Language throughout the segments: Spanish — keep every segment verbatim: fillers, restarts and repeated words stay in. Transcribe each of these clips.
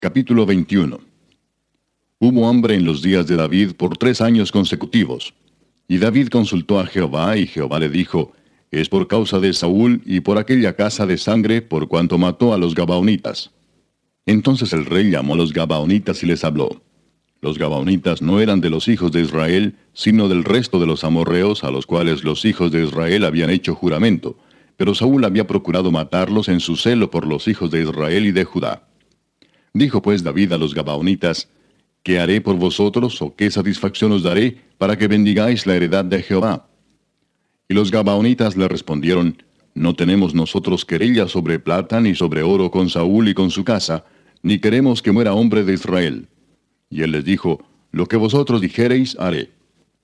Capítulo veintiuno. Hubo hambre en los días de David por tres años consecutivos. Y David consultó a Jehová, y Jehová le dijo, es por causa de Saúl y por aquella casa de sangre, por cuanto mató a los Gabaonitas. Entonces el rey llamó a los Gabaonitas y les habló. Los Gabaonitas no eran de los hijos de Israel, sino del resto de los amorreos, a los cuales los hijos de Israel habían hecho juramento, pero Saúl había procurado matarlos en su celo por los hijos de Israel y de Judá. Dijo pues David a los Gabaonitas, ¿qué haré por vosotros, o qué satisfacción os daré, para que bendigáis la heredad de Jehová? Y los Gabaonitas le respondieron, no tenemos nosotros querella sobre plata ni sobre oro con Saúl y con su casa, ni queremos que muera hombre de Israel. Y él les dijo, lo que vosotros dijereis haré.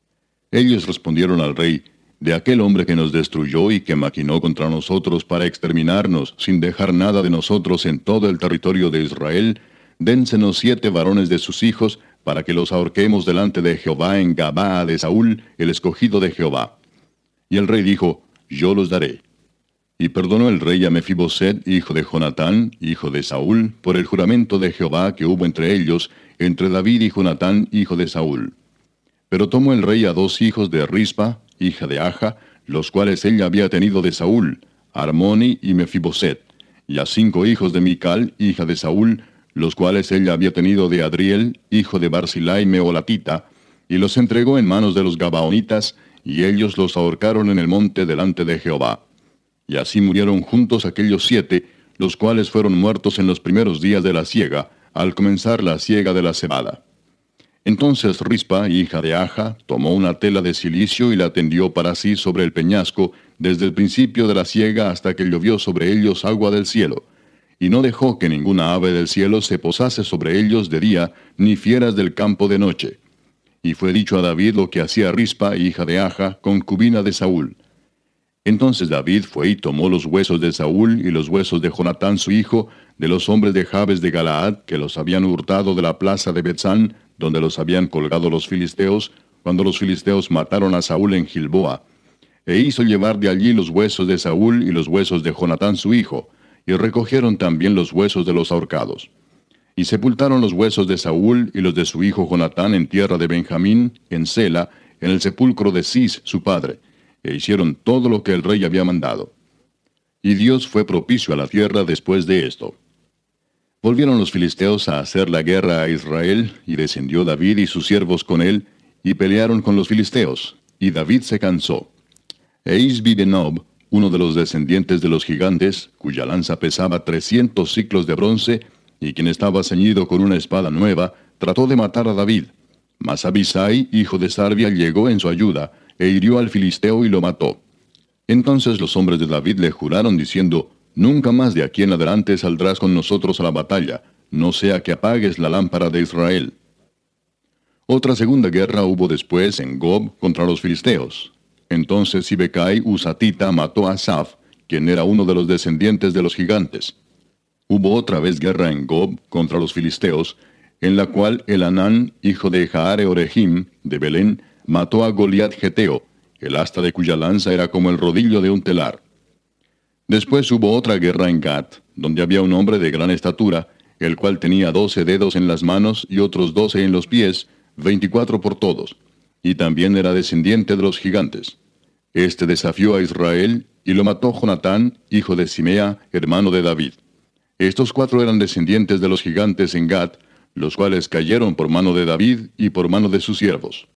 Ellos respondieron al rey, de aquel hombre que nos destruyó y que maquinó contra nosotros para exterminarnos, sin dejar nada de nosotros en todo el territorio de Israel, dénsenos siete varones de sus hijos, para que los ahorquemos delante de Jehová en Gabaa de Saúl, el escogido de Jehová. Y el rey dijo, yo los daré. Y perdonó el rey a Mefiboset, hijo de Jonatán, hijo de Saúl, por el juramento de Jehová que hubo entre ellos, entre David y Jonatán, hijo de Saúl. Pero tomó el rey a dos hijos de Rispa, hija de Aja, los cuales ella había tenido de Saúl, Armoni y Mefiboset, y a cinco hijos de Mical, hija de Saúl, los cuales ella había tenido de Adriel, hijo de Barzillai Meolatita, y los entregó en manos de los Gabaonitas, y ellos los ahorcaron en el monte delante de Jehová. Y así murieron juntos aquellos siete, los cuales fueron muertos en los primeros días de la siega, al comenzar la siega de la cebada. Entonces Rispa, hija de Aja, tomó una tela de cilicio y la tendió para sí sobre el peñasco, desde el principio de la siega hasta que llovió sobre ellos agua del cielo. Y no dejó que ninguna ave del cielo se posase sobre ellos de día, ni fieras del campo de noche. Y fue dicho a David lo que hacía Rispa, hija de Aja, concubina de Saúl. Entonces David fue y tomó los huesos de Saúl y los huesos de Jonatán su hijo, de los hombres de Jabes de Galaad, que los habían hurtado de la plaza de Betzán, donde los habían colgado los filisteos, cuando los filisteos mataron a Saúl en Gilboa, e hizo llevar de allí los huesos de Saúl y los huesos de Jonatán su hijo, y recogieron también los huesos de los ahorcados. Y sepultaron los huesos de Saúl y los de su hijo Jonatán en tierra de Benjamín, en Sela, en el sepulcro de Cis su padre, e hicieron todo lo que el rey había mandado. Y Dios fue propicio a la tierra después de esto. Volvieron los filisteos a hacer la guerra a Israel, y descendió David y sus siervos con él, y pelearon con los filisteos, y David se cansó. E Isbi-Benob, uno de los descendientes de los gigantes, cuya lanza pesaba trescientos siclos de bronce, y quien estaba ceñido con una espada nueva, trató de matar a David. Mas Abisai, hijo de Sarbia, llegó en su ayuda, e hirió al filisteo y lo mató. Entonces los hombres de David le juraron diciendo, nunca más de aquí en adelante saldrás con nosotros a la batalla, no sea que apagues la lámpara de Israel. Otra segunda guerra hubo después en Gob contra los filisteos. Entonces Sibecai Husatita mató a Asaph, quien era uno de los descendientes de los gigantes. Hubo otra vez guerra en Gob contra los filisteos, en la cual Elanán, hijo de Jaare Orehim, de Belén, mató a Goliat Geteo, el asta de cuya lanza era como el rodillo de un telar. Después hubo otra guerra en Gat, donde había un hombre de gran estatura, el cual tenía doce dedos en las manos y otros doce en los pies, veinticuatro por todos, y también era descendiente de los gigantes. Este desafió a Israel, y lo mató Jonatán, hijo de Simea, hermano de David. Estos cuatro eran descendientes de los gigantes en Gat, los cuales cayeron por mano de David y por mano de sus siervos.